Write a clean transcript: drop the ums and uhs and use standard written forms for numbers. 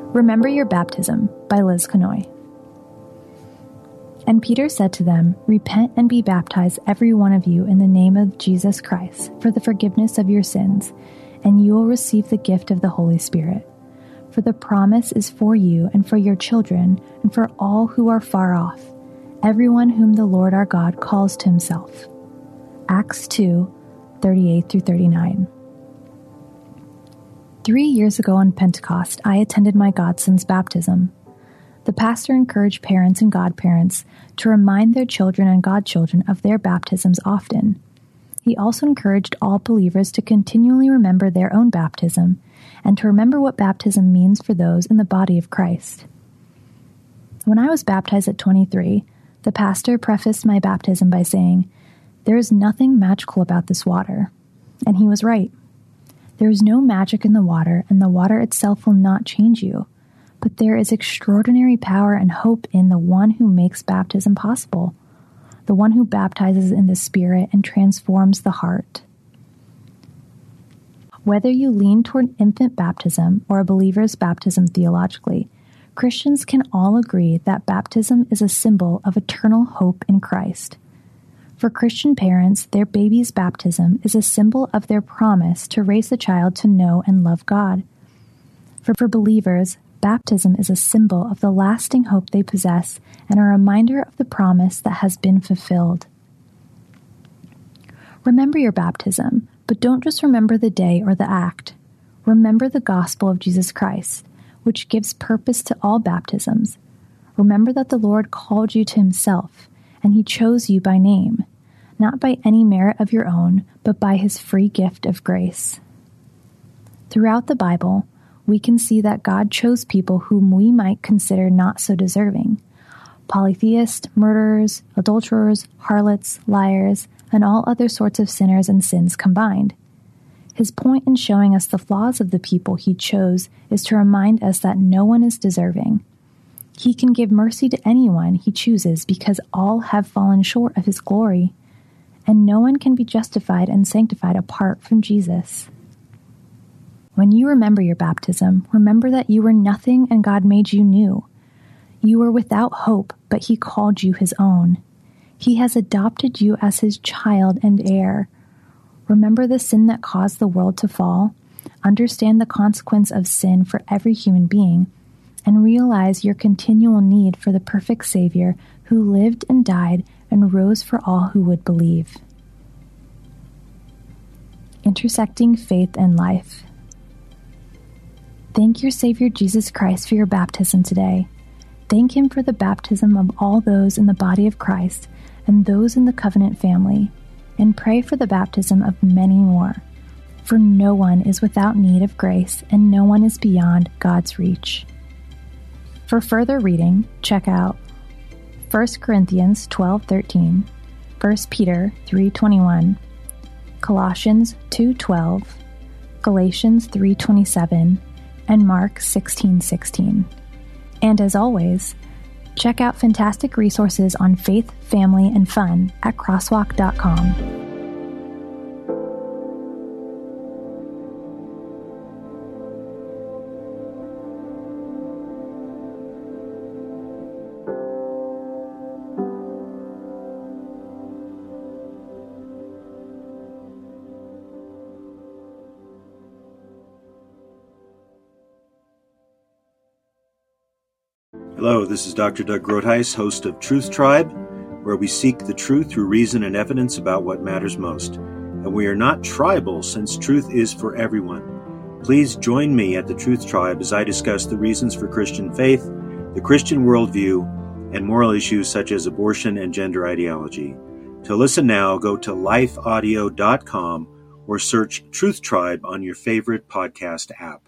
Remember Your Baptism by Liz Conoy. And Peter said to them, Repent and be baptized, every one of you, in the name of Jesus Christ, for the forgiveness of your sins, and you will receive the gift of the Holy Spirit. For the promise is for you and for your children and for all who are far off, everyone whom the Lord our God calls to himself. Acts 2:38-39. 3 years ago on Pentecost, I attended my godson's baptism. The pastor encouraged parents and godparents to remind their children and godchildren of their baptisms often. He also encouraged all believers to continually remember their own baptism and to remember what baptism means for those in the body of Christ. When I was baptized at 23, the pastor prefaced my baptism by saying, There is nothing magical about this water. And he was right. There is no magic in the water, and the water itself will not change you. But there is extraordinary power and hope in the one who makes baptism possible, the one who baptizes in the Spirit and transforms the heart. Whether you lean toward infant baptism or a believer's baptism theologically, Christians can all agree that baptism is a symbol of eternal hope in Christ. For Christian parents, their baby's baptism is a symbol of their promise to raise the child to know and love God. For believers, baptism is a symbol of the lasting hope they possess and a reminder of the promise that has been fulfilled. Remember your baptism, but don't just remember the day or the act. Remember the gospel of Jesus Christ, which gives purpose to all baptisms. Remember that the Lord called you to himself, and he chose you by name, not by any merit of your own, but by his free gift of grace. Throughout the Bible, we can see that God chose people whom we might consider not so deserving: polytheists, murderers, adulterers, harlots, liars, and all other sorts of sinners and sins combined. His point in showing us the flaws of the people he chose is to remind us that no one is deserving. He can give mercy to anyone he chooses because all have fallen short of his glory, and no one can be justified and sanctified apart from Jesus. When you remember your baptism, remember that you were nothing and God made you new. You were without hope, but he called you his own. He has adopted you as his child and heir. Remember the sin that caused the world to fall. Understand the consequence of sin for every human being, and realize your continual need for the perfect Savior who lived and died and rose for all who would believe. Intersecting faith and life. Thank your Savior Jesus Christ for your baptism today. Thank him for the baptism of all those in the body of Christ and those in the covenant family, and pray for the baptism of many more. For no one is without need of grace, and no one is beyond God's reach. For further reading, check out 1 Corinthians 12:13, 1 Peter 3:21, Colossians 2:12, Galatians 3:27, and Mark 16:16. And as always, check out fantastic resources on faith, family, and fun at crosswalk.com. Hello, this is Dr. Doug Groothuis, host of Truth Tribe, where we seek the truth through reason and evidence about what matters most. And we are not tribal, since truth is for everyone. Please join me at the Truth Tribe as I discuss the reasons for Christian faith, the Christian worldview, and moral issues such as abortion and gender ideology. To listen now, go to lifeaudio.com or search Truth Tribe on your favorite podcast app.